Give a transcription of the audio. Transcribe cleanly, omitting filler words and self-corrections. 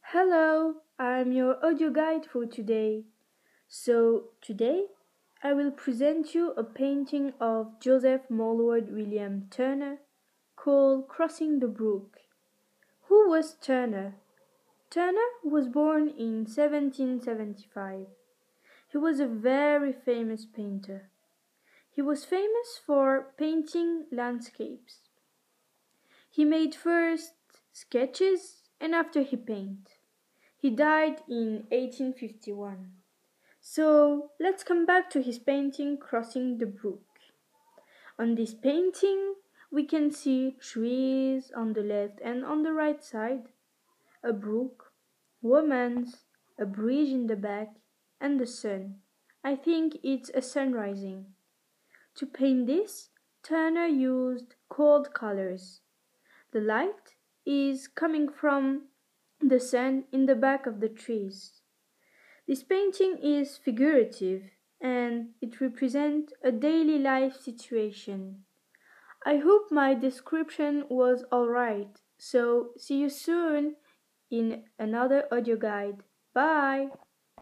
Hello, I'm your audio guide for today. Today I will present you a painting of Joseph Mulward William Turner called Crossing the Brook. Who was Turner? Turner was born in 1775. He was a very famous painter. He was famous for painting landscapes. He made first sketches and after he painted. He died in 1851. So let's come back to his painting Crossing the Brook. On this painting, we can see trees on the left and on the right side, a brook, women's, a bridge in the back, and the sun. I think it's a sun rising. To paint this, Turner used cold colors. The light is coming from the sun in the back of the trees. This painting is figurative and it represents a daily life situation. I hope my description was alright, so see you soon in another audio guide. Bye!